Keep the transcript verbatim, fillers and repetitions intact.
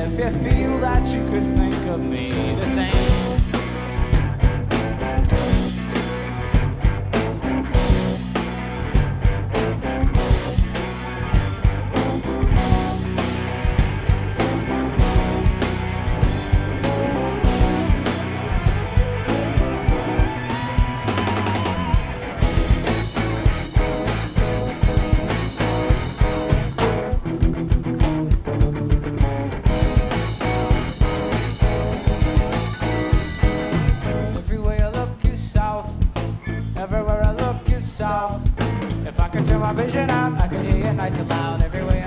if you feel that you could think of me the same. Everywhere I look is south. If I could turn my vision out, I could hear you nice and loud. Everywhere